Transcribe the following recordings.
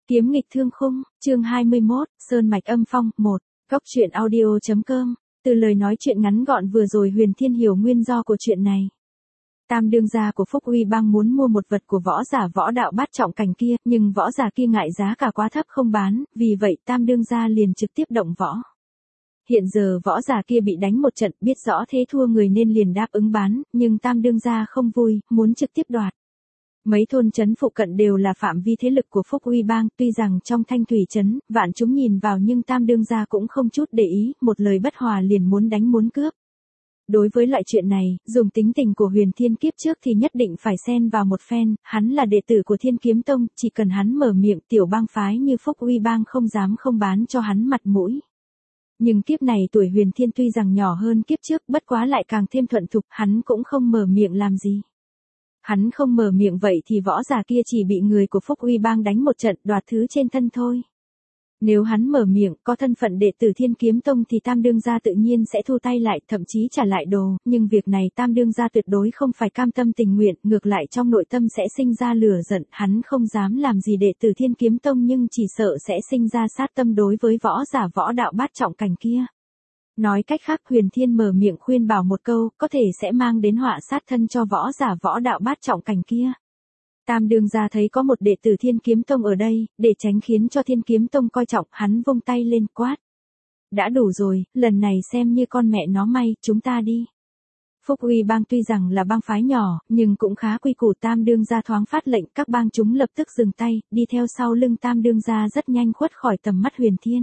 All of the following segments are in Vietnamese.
Kiếm nghịch thương khung, chương 21, Sơn mạch âm phong, 1, Góc truyện audio.com. Từ lời nói chuyện ngắn gọn vừa rồi Huyền Thiên hiểu nguyên do của chuyện này. Tam đương gia của Phúc Uy Bang muốn mua một vật của võ giả võ đạo bát trọng cảnh kia, nhưng võ giả kia ngại giá cả quá thấp không bán, vì vậy Tam đương gia liền trực tiếp động võ. Hiện giờ võ giả kia bị đánh một trận, biết rõ thế thua người nên liền đáp ứng bán, nhưng Tam đương gia không vui, muốn trực tiếp đoạt. Mấy thôn trấn phụ cận đều là phạm vi thế lực của Phúc Uy Bang, tuy rằng trong Thanh Thủy trấn, vạn chúng nhìn vào nhưng Tam đương gia cũng không chút để ý, một lời bất hòa liền muốn đánh muốn cướp. Đối với loại chuyện này, dùng tính tình của Huyền Thiên kiếp trước thì nhất định phải xen vào một phen, hắn là đệ tử của Thiên Kiếm Tông, chỉ cần hắn mở miệng tiểu bang phái như Phúc Uy Bang không dám không bán cho hắn mặt mũi. Nhưng kiếp này tuổi Huyền Thiên tuy rằng nhỏ hơn kiếp trước, bất quá lại càng thêm thuận thục, hắn cũng không mở miệng làm gì. Hắn không mở miệng vậy thì võ giả kia chỉ bị người của Phúc Uy Bang đánh một trận đoạt thứ trên thân thôi. Nếu hắn mở miệng có thân phận đệ tử Thiên Kiếm Tông thì Tam đương gia tự nhiên sẽ thu tay lại, thậm chí trả lại đồ, nhưng việc này Tam đương gia tuyệt đối không phải cam tâm tình nguyện, ngược lại trong nội tâm sẽ sinh ra lửa giận, hắn không dám làm gì đệ tử Thiên Kiếm Tông nhưng chỉ sợ sẽ sinh ra sát tâm đối với võ giả võ đạo bát trọng cảnh kia. Nói cách khác Huyền Thiên mở miệng khuyên bảo một câu, có thể sẽ mang đến họa sát thân cho võ giả võ đạo bát trọng cảnh kia. Tam đương gia thấy có một đệ tử Thiên Kiếm Tông ở đây, để tránh khiến cho Thiên Kiếm Tông coi trọng, hắn vung tay lên quát. Đã đủ rồi, lần này xem như con mẹ nó may, chúng ta đi. Phúc Uy Bang tuy rằng là bang phái nhỏ, nhưng cũng khá quy củ. Tam đương gia thoáng phát lệnh, các bang chúng lập tức dừng tay, đi theo sau lưng Tam đương gia rất nhanh khuất khỏi tầm mắt Huyền Thiên.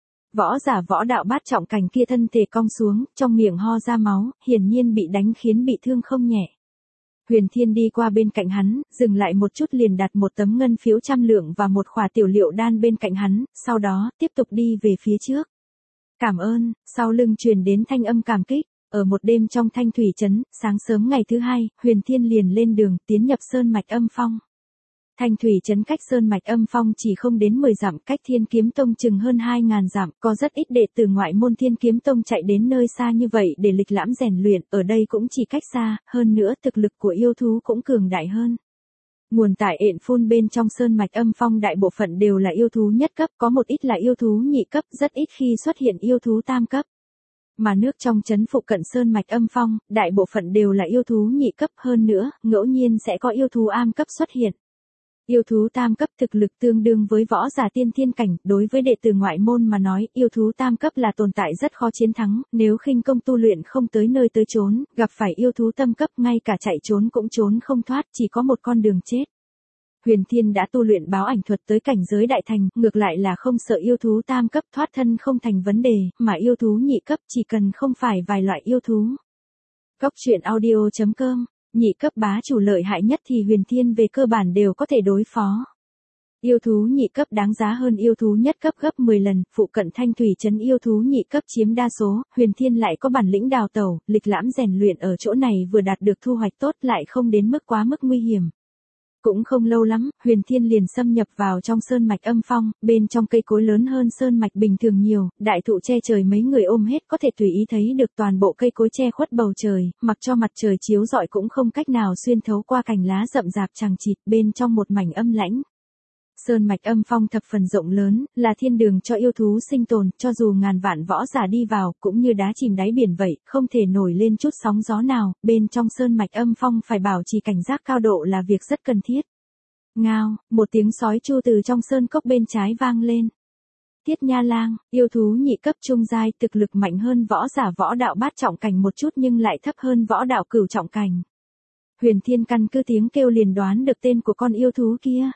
Võ giả võ đạo bát trọng cảnh kia thân thể cong xuống, trong miệng ho ra máu, hiển nhiên bị đánh khiến bị thương không nhẹ. Huyền Thiên đi qua bên cạnh hắn, dừng lại một chút liền đặt một tấm ngân phiếu 100 lượng và một khỏa tiểu liệu đan bên cạnh hắn, sau đó, tiếp tục đi về phía trước. Cảm ơn, sau lưng truyền đến thanh âm cảm kích. Ở một đêm trong Thanh Thủy trấn, sáng sớm ngày thứ hai, Huyền Thiên liền lên đường, tiến nhập Sơn mạch âm phong. Thanh Thủy trấn cách Sơn mạch âm phong chỉ không đến 10 dặm, cách Thiên Kiếm Tông chừng hơn 2.000 dặm, có rất ít đệ tử ngoại môn Thiên Kiếm Tông chạy đến nơi xa như vậy để lịch lãm rèn luyện, ở đây cũng chỉ cách xa, hơn nữa thực lực của yêu thú cũng cường đại hơn. Nguồn tại ện phun bên trong Sơn mạch âm phong đại bộ phận đều là yêu thú nhất cấp, có một ít là yêu thú nhị cấp, rất ít khi xuất hiện yêu thú tam cấp. Mà nước trong trấn phụ cận Sơn mạch âm phong, đại bộ phận đều là yêu thú nhị cấp, hơn nữa, ngẫu nhiên sẽ có yêu thú am cấp xuất hiện. Yêu thú tam cấp thực lực tương đương với võ giả tiên thiên cảnh, đối với đệ tử ngoại môn mà nói, yêu thú tam cấp là tồn tại rất khó chiến thắng, nếu khinh công tu luyện không tới nơi tới chốn, gặp phải yêu thú tam cấp ngay cả chạy trốn cũng trốn không thoát, chỉ có một con đường chết. Huyền Thiên đã tu luyện báo ảnh thuật tới cảnh giới đại thành, ngược lại là không sợ yêu thú tam cấp thoát thân không thành vấn đề, mà yêu thú nhị cấp chỉ cần không phải vài loại yêu thú. Góc truyện audio.com. Nhị cấp bá chủ lợi hại nhất thì Huyền Thiên về cơ bản đều có thể đối phó. Yêu thú nhị cấp đáng giá hơn yêu thú nhất cấp gấp 10 lần, phụ cận Thanh Thủy trấn yêu thú nhị cấp chiếm đa số, Huyền Thiên lại có bản lĩnh đào tẩu, lịch lãm rèn luyện ở chỗ này vừa đạt được thu hoạch tốt lại không đến mức quá mức nguy hiểm. Cũng không lâu lắm, Huyền Thiên liền xâm nhập vào trong Sơn mạch âm phong, bên trong cây cối lớn hơn Sơn mạch bình thường nhiều, đại thụ che trời mấy người ôm hết có thể tùy ý thấy được toàn bộ cây cối che khuất bầu trời, mặc cho mặt trời chiếu rọi cũng không cách nào xuyên thấu qua cành lá rậm rạp chằng chịt, bên trong một mảnh âm lãnh. Sơn mạch âm phong thập phần rộng lớn, là thiên đường cho yêu thú sinh tồn, cho dù ngàn vạn võ giả đi vào, cũng như đá chìm đáy biển vậy, không thể nổi lên chút sóng gió nào, bên trong sơn mạch âm phong phải bảo trì cảnh giác cao độ là việc rất cần thiết. Ngao, một tiếng sói chu từ trong sơn cốc bên trái vang lên. Tiết Nha Lang, yêu thú nhị cấp trung giai, thực lực mạnh hơn võ giả võ đạo bát trọng cảnh một chút nhưng lại thấp hơn võ đạo cửu trọng cảnh. Huyền Thiên căn cứ tiếng kêu liền đoán được tên của con yêu thú kia.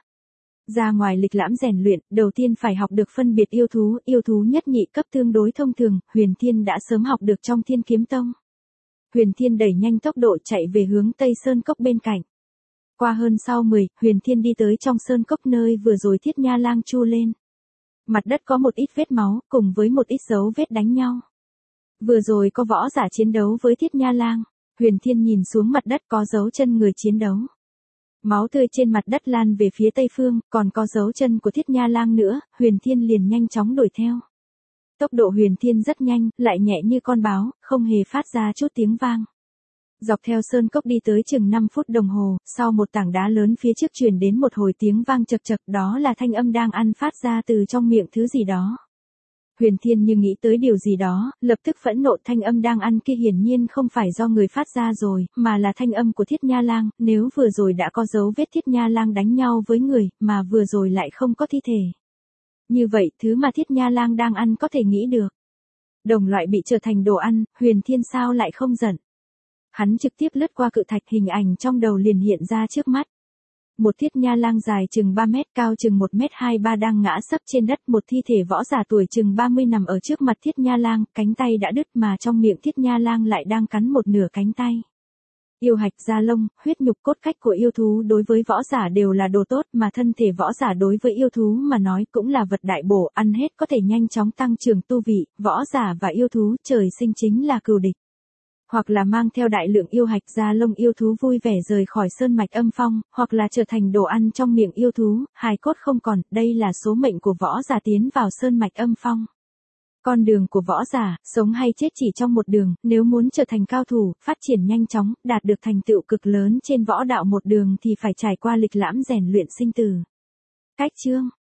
Ra ngoài lịch lãm rèn luyện, đầu tiên phải học được phân biệt yêu thú nhất nhị cấp tương đối thông thường, Huyền Thiên đã sớm học được trong Thiên Kiếm Tông. Huyền Thiên đẩy nhanh tốc độ chạy về hướng Tây Sơn Cốc bên cạnh. Qua hơn sau 10, Huyền Thiên đi tới trong Sơn Cốc nơi vừa rồi Thiết Nha Lang chu lên. Mặt đất có một ít vết máu, cùng với một ít dấu vết đánh nhau. Vừa rồi có võ giả chiến đấu với Thiết Nha Lang, Huyền Thiên nhìn xuống mặt đất có dấu chân người chiến đấu. Máu tươi trên mặt đất lan về phía tây phương, còn có dấu chân của Thiết Nha Lang nữa, Huyền Thiên liền nhanh chóng đuổi theo. Tốc độ Huyền Thiên rất nhanh, lại nhẹ như con báo, không hề phát ra chút tiếng vang. Dọc theo sơn cốc đi tới chừng 5 phút đồng hồ, sau một tảng đá lớn phía trước truyền đến một hồi tiếng vang chật chật, đó là thanh âm đang ăn phát ra từ trong miệng thứ gì đó. Huyền Thiên như nghĩ tới điều gì đó, lập tức phẫn nộ, thanh âm đang ăn kia hiển nhiên không phải do người phát ra rồi, mà là thanh âm của Thiết Nha Lang, nếu vừa rồi đã có dấu vết Thiết Nha Lang đánh nhau với người, mà vừa rồi lại không có thi thể. Như vậy, thứ mà Thiết Nha Lang đang ăn có thể nghĩ được. Đồng loại bị trở thành đồ ăn, Huyền Thiên sao lại không giận. Hắn trực tiếp lướt qua cự thạch, hình ảnh trong đầu liền hiện ra trước mắt. Một Thiết Nha Lang dài chừng 3 mét, cao chừng 1m23 đang ngã sấp trên đất, một thi thể võ giả tuổi chừng 30 nằm ở trước mặt Thiết Nha Lang, cánh tay đã đứt mà trong miệng Thiết Nha Lang lại đang cắn một nửa cánh tay. Yêu hạch da lông, huyết nhục cốt cách của yêu thú đối với võ giả đều là đồ tốt, mà thân thể võ giả đối với yêu thú mà nói cũng là vật đại bổ, ăn hết có thể nhanh chóng tăng trưởng tu vị, võ giả và yêu thú trời sinh chính là cừu địch. Hoặc là mang theo đại lượng yêu hạch da lông yêu thú vui vẻ rời khỏi sơn mạch âm phong, hoặc là trở thành đồ ăn trong miệng yêu thú, hài cốt không còn, đây là số mệnh của võ giả tiến vào sơn mạch âm phong. Con đường của võ giả, sống hay chết chỉ trong một đường, nếu muốn trở thành cao thủ, phát triển nhanh chóng, đạt được thành tựu cực lớn trên võ đạo một đường thì phải trải qua lịch lãm rèn luyện sinh tử. Cách chương